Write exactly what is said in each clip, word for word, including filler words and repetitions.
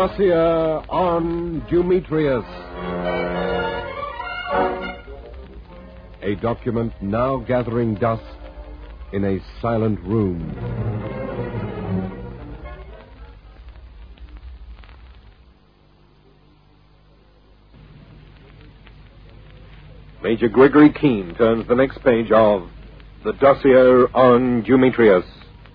dossier on Demetrius. A document now gathering dust in a silent room. Major Gregory Keene turns the next page of the dossier on Demetrius.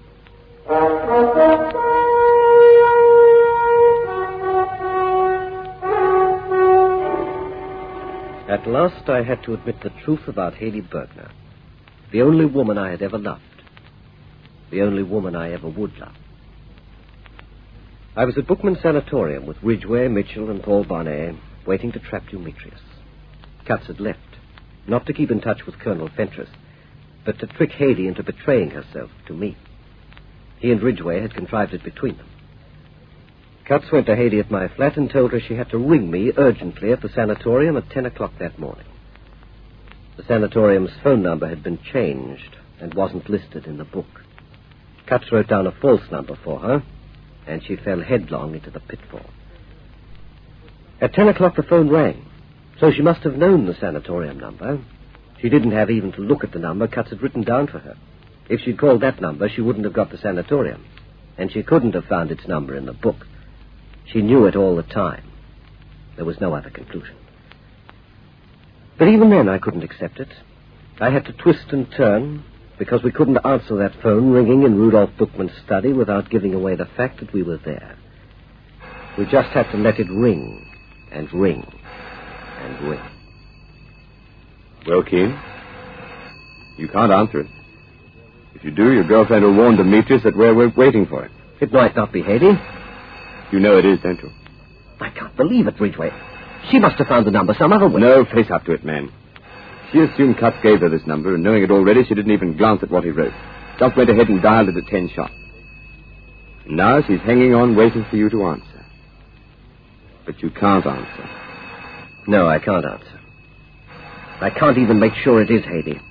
At last I had to admit the truth about Haley Bergner. The only woman I had ever loved. The only woman I ever would love. I was at Bookman Sanatorium with Ridgway, Mitchell, and Paul Barnet, waiting to trap Demetrius. Katz had left, not to keep in touch with Colonel Fentress, but to trick Haley into betraying herself to me. He and Ridgway had contrived it between them. Katz went to Haley at my flat and told her she had to ring me urgently at the sanatorium at ten o'clock that morning. The sanatorium's phone number had been changed and wasn't listed in the book. Katz wrote down a false number for her, and she fell headlong into the pitfall. At ten o'clock the phone rang, so she must have known the sanatorium number. She didn't have even to look at the number Katz had written down for her. If she'd called that number, she wouldn't have got the sanatorium, and she couldn't have found its number in the book. She knew it all the time. There was no other conclusion. But even then I couldn't accept it. I had to twist and turn, because we couldn't answer that phone ringing in Rudolph Bookman's study without giving away the fact that we were there. We just had to let it ring and ring and ring. Well, Keene, you can't answer it. If you do, your girlfriend will warn Demetrius that we're waiting for it. It might not be Haley. You know it is, don't you? I can't believe it, Ridgway. She must have found the number some other way. No, face up to it, man. She assumed Katz gave her this number, and knowing it already, she didn't even glance at what he wrote. Just went ahead and dialed it at ten sharp. Now she's hanging on, waiting for you to answer. But you can't answer. No, I can't answer. I can't even make sure it is Haley.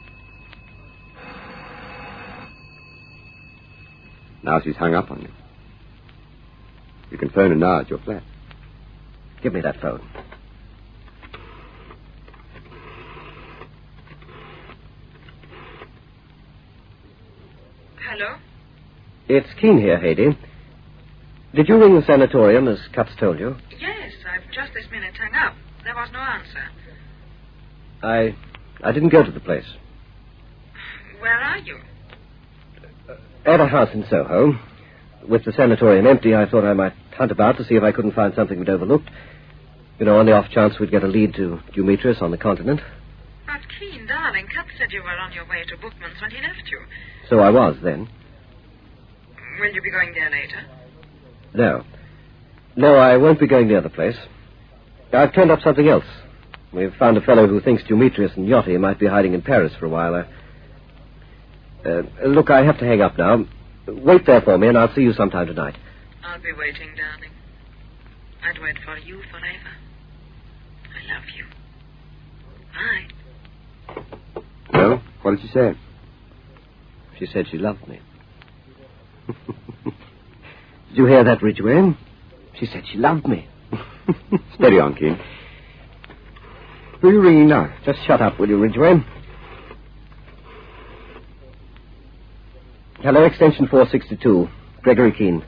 Now she's hung up on you. You can phone her now at your flat. Give me that phone. Hello? It's Keene here, Haley. Did you ring the sanatorium as Katz told you? Yes, I've just this minute hung up. There was no answer. I... I didn't go to the place. Where are you? At a house in Soho. With the sanatorium empty, I thought I might hunt about to see if I couldn't find something we'd overlooked. You know, on the off chance we'd get a lead to Demetrius on the continent. But, Keene, darling, Katz said you were on your way to Bookman's when he left you. So I was, then. Will you be going there later? No. No, I won't be going near the place. I've turned up something else. We've found a fellow who thinks Demetrius and Yachty might be hiding in Paris for a while. Uh, uh, look, I have to hang up now. Wait there for me, and I'll see you sometime tonight. I'll be waiting, darling. I'd wait for you forever. I love you. Bye. Well, what did she say? She said she loved me. Did you hear that, Ridgway? She said she loved me. Steady on, Keene. Who are you ringing now? Just shut up, will you, Ridgway? Hello, extension four sixty-two. Gregory Keene.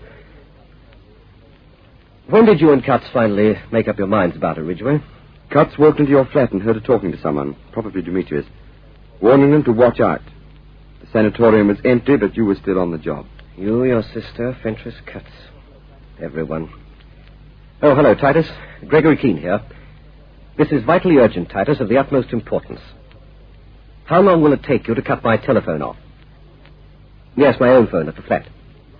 When did you and Katz finally make up your minds about her, Ridgway? Katz walked into your flat and heard her talking to someone, probably Demetrius, warning them to watch out. The sanatorium was empty, but you were still on the job. You, your sister, Fentress, Katz. Everyone. Oh, hello, Titus. Gregory Keene here. This is vitally urgent, Titus, of the utmost importance. How long will it take you to cut my telephone off? Yes, my own phone at the flat.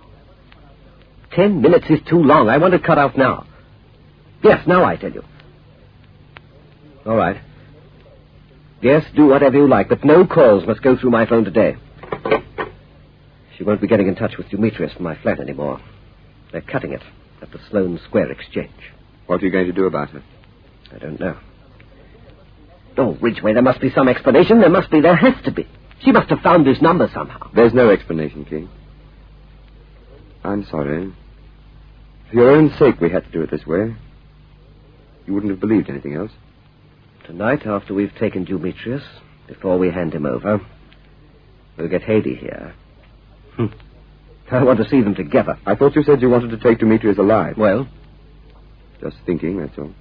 Ten minutes is too long. I want it cut off now. Yes, now I tell you. All right. Yes, do whatever you like, but no calls must go through my phone today. She won't be getting in touch with Demetrius from my flat anymore. They're cutting it at the Sloane Square Exchange. What are you going to do about her? I don't know. Oh, Ridgway, there must be some explanation. There must be. There has to be. She must have found this number somehow. There's no explanation, King. I'm sorry. For your own sake, we had to do it this way. You wouldn't have believed anything else. Tonight, after we've taken Demetrius, before we hand him over, we'll get Hades here. Hm. I want to see them together. I thought you said you wanted to take Demetrius alive. Well? Just thinking, that's all.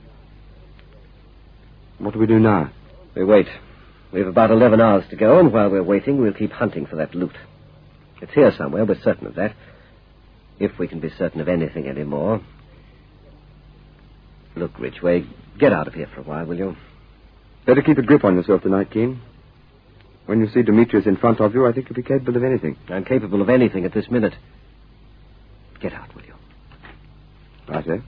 What do we do now? We wait. We have about eleven hours to go, and while we're waiting, we'll keep hunting for that loot. It's here somewhere, we're certain of that. If we can be certain of anything anymore. Look, Ridgway, get out of here for a while, will you? Better keep a grip on yourself tonight, Keene. When you see Demetrius in front of you, I think you'll be capable of anything. I'm capable of anything at this minute. Get out, will you? Right, eh?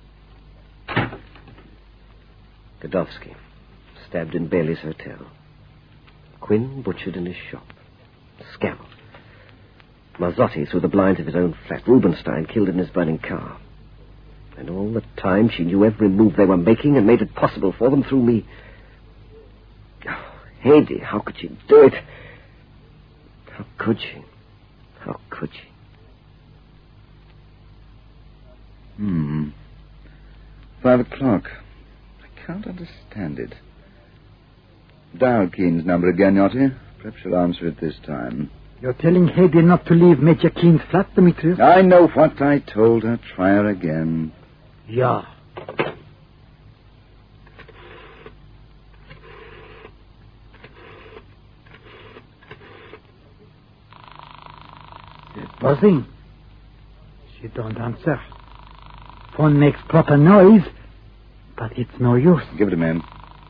Godofsky, stabbed in Bailey's hotel. Quinn butchered in his shop. Scammer. Mazzotti through the blinds of his own flat. Rubenstein killed in his burning car. And all the time she knew every move they were making and made it possible for them through me. Oh, Hades, how could she do it? How could she? How could she? Hmm. Five o'clock. I can't understand it. Dial Keene's number again, Yachty. Perhaps she'll answer it this time. You're telling Hades not to leave Major Keene's flat, Demetrius? I know what I told her. Try her again. Yeah. It's buzzing. She don't answer. Phone makes proper noise, but it's no use. Give it a man.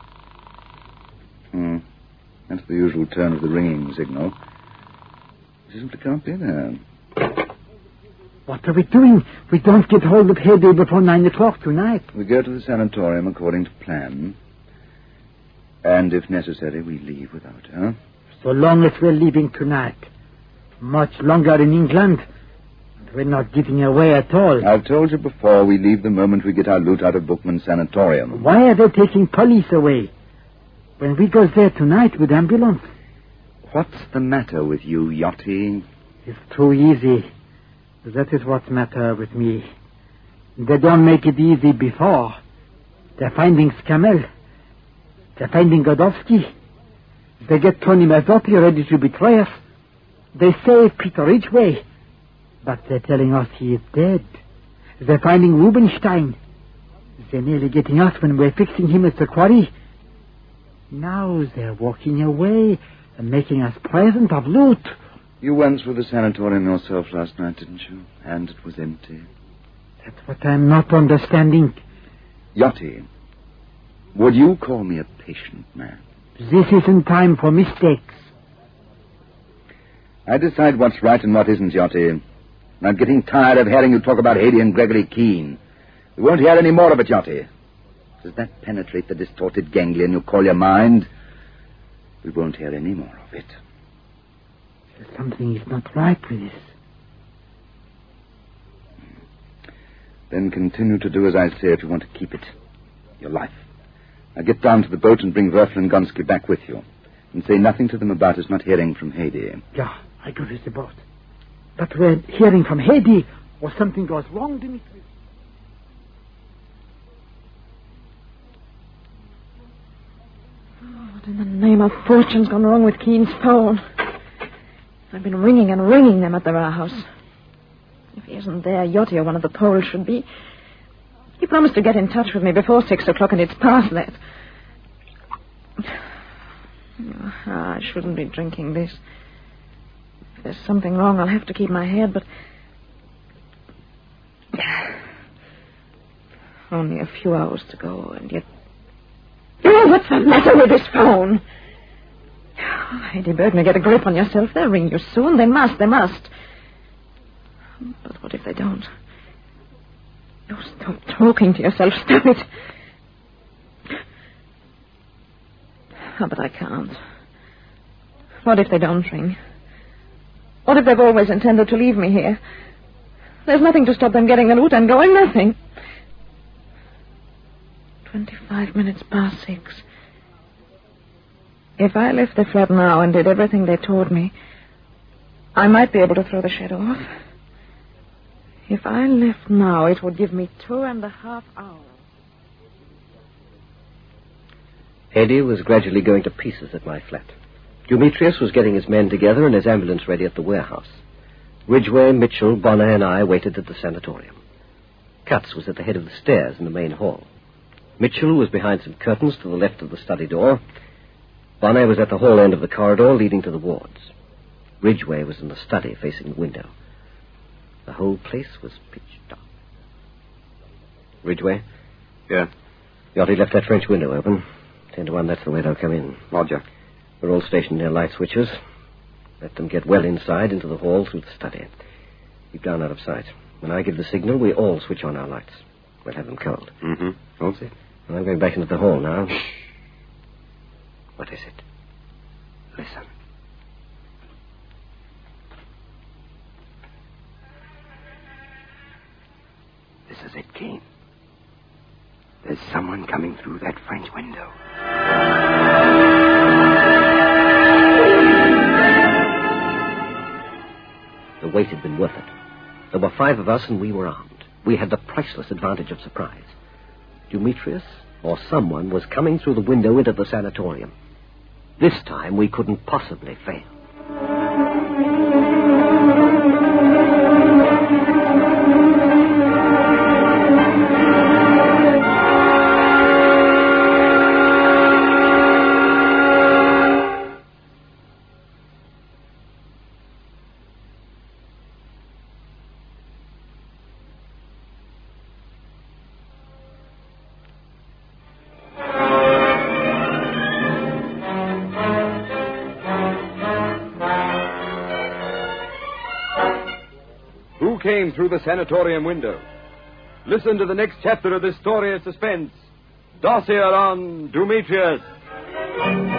Hmm. That's the usual turn of the ringing signal. She simply can't be there. What are we doing? We don't get hold of Hades before nine o'clock tonight. We go to the sanatorium according to plan. And if necessary, we leave without her. So long as we're leaving tonight. Much longer in England. We're not getting away at all. I've told you before, we leave the moment we get our loot out of Bookman's sanatorium. Why are they taking police away? When we go there tonight with ambulance. What's the matter with you, Yachty? It's too easy. That is what's matter with me. They don't make it easy before. They're finding Scamel. They're finding Godofsky. They get Tony Mazzotti ready to betray us. They save Peter Ridgway. But they're telling us he is dead. They're finding Rubenstein. They're nearly getting us when we're fixing him at the quarry. Now they're walking away and making us present of loot. You went through the sanatorium yourself last night, didn't you? And it was empty. That's what I'm not understanding. Yachty, would you call me a patient man? This isn't time for mistakes. I decide what's right and what isn't, Yachty. I'm getting tired of hearing you talk about Hades and Gregory Keene. We won't hear any more of it, Yachty. Does that penetrate the distorted ganglion you call your mind? We won't hear any more of it. Something is not right with this. Then continue to do as I say if you want to keep it. Your life. Now get down to the boat and bring Werfel and Gonski back with you. And say nothing to them about us not hearing from Hades. Yeah, I go with the boat. But we're hearing from Hades, or something goes wrong, Dimitri. What in the name of fortune's gone wrong with Keene's phone? I've been ringing and ringing them at the warehouse. If he isn't there, Yachty or one of the Poles should be. He promised to get in touch with me before six o'clock, and it's past that. Oh, I shouldn't be drinking this. If there's something wrong, I'll have to keep my head, but... Only a few hours to go, and yet... Oh, what's the matter with this phone? Lady Bergner, get a grip on yourself. They'll ring you soon. They must, they must. But what if they don't? Oh, stop talking to yourself. Stop it. Oh, but I can't. What if they don't ring? What if they've always intended to leave me here? There's nothing to stop them getting the loot and going, nothing. Twenty-five minutes past six. If I left the flat now and did everything they told me, I might be able to throw the shed off. If I left now, it would give me two and a half hours. Hedy was gradually going to pieces at my flat. Demetrius was getting his men together and his ambulance ready at the warehouse. Ridgway, Mitchell, Bonner, and I waited at the sanatorium. Cutts was at the head of the stairs in the main hall. Mitchell was behind some curtains to the left of the study door. Bonner was at the hall end of the corridor leading to the wards. Ridgway was in the study facing the window. The whole place was pitch dark. Ridgway? Yeah? Yachty left that French window open. Ten to one, that's the way they'll come in. Roger. We're all stationed near light switches. Let them get well inside into the hall through the study. Keep down out of sight. When I give the signal, we all switch on our lights. We'll have them cold. Mm-hmm. Won't see. And I'm going back into the hall now. What is it? Listen. This is it, Keene. There's someone coming through that French window. The wait had been worth it. There were five of us, and we were armed. We had the priceless advantage of surprise. Demetrius, or someone, was coming through the window into the sanatorium. This time, we couldn't possibly fail. Came through the sanatorium window. Listen to the next chapter of this story of suspense. Dossier on Demetrius.